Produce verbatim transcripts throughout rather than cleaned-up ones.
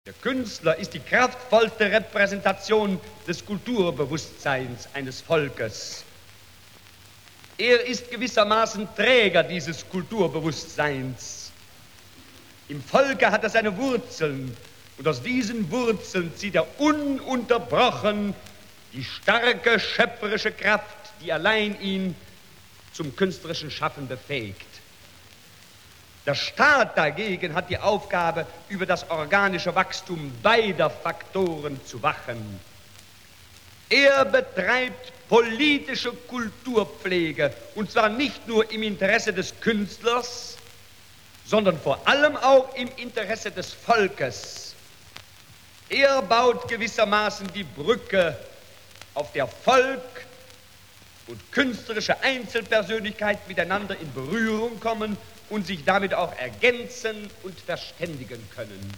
Der Künstler ist die kraftvollste Repräsentation des Kulturbewusstseins eines Volkes. Er ist gewissermaßen Träger dieses Kulturbewusstseins. Im Volke hat er seine Wurzeln und aus diesen Wurzeln zieht er ununterbrochen die starke schöpferische Kraft, die allein ihn zum künstlerischen Schaffen befähigt. Der Staat dagegen hat die Aufgabe, über das organische Wachstum beider Faktoren zu wachen. Er betreibt politische Kulturpflege, und zwar nicht nur im Interesse des Künstlers, sondern vor allem auch im Interesse des Volkes. Er baut gewissermaßen die Brücke, auf der Volk und künstlerische Einzelpersönlichkeit miteinander in Berührung kommen und sich damit auch ergänzen und verständigen können.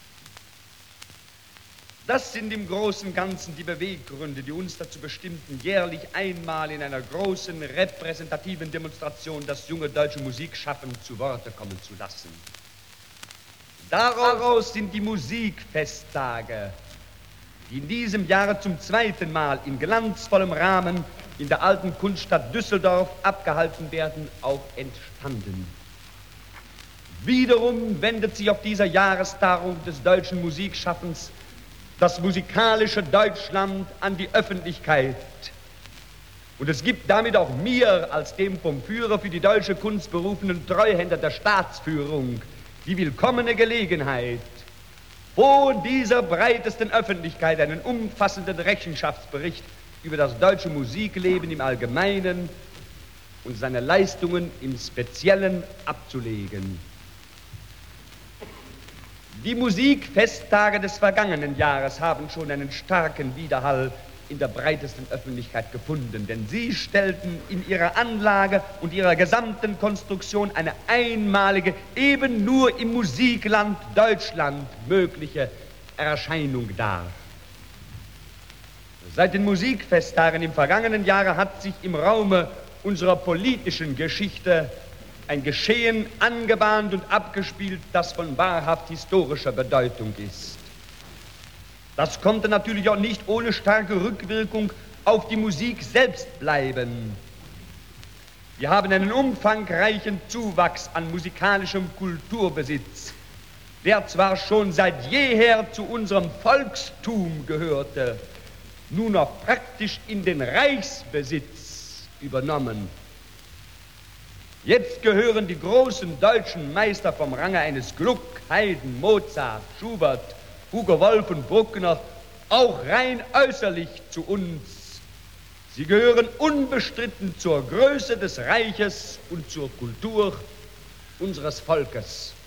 Das sind im Großen und Ganzen die Beweggründe, die uns dazu bestimmten, jährlich einmal in einer großen repräsentativen Demonstration das junge deutsche Musikschaffen zu Worte kommen zu lassen. Daraus sind die Musikfesttage, die in diesem Jahre zum zweiten Mal in glanzvollem Rahmen in der alten Kunststadt Düsseldorf abgehalten werden, auch entstanden. Wiederum wendet sich auf dieser Jahrestagung des deutschen Musikschaffens das musikalische Deutschland an die Öffentlichkeit. Und es gibt damit auch mir als dem vom Führer für die deutsche Kunst berufenen Treuhänder der Staatsführung die willkommene Gelegenheit, vor dieser breitesten Öffentlichkeit einen umfassenden Rechenschaftsbericht über das deutsche Musikleben im Allgemeinen und seine Leistungen im Speziellen abzulegen. Die Musikfesttage des vergangenen Jahres haben schon einen starken Widerhall in der breitesten Öffentlichkeit gefunden, denn sie stellten in ihrer Anlage und ihrer gesamten Konstruktion eine einmalige, eben nur im Musikland Deutschland mögliche Erscheinung dar. Seit den Musikfesttagen im vergangenen Jahre hat sich im Raume unserer politischen Geschichte ein Geschehen angebahnt und abgespielt, das von wahrhaft historischer Bedeutung ist. Das konnte natürlich auch nicht ohne starke Rückwirkung auf die Musik selbst bleiben. Wir haben einen umfangreichen Zuwachs an musikalischem Kulturbesitz, der zwar schon seit jeher zu unserem Volkstum gehörte, nun noch praktisch in den Reichsbesitz übernommen. Jetzt gehören die großen deutschen Meister vom Range eines Gluck, Haydn, Mozart, Schubert, Hugo Wolf und Bruckner auch rein äußerlich zu uns. Sie gehören unbestritten zur Größe des Reiches und zur Kultur unseres Volkes.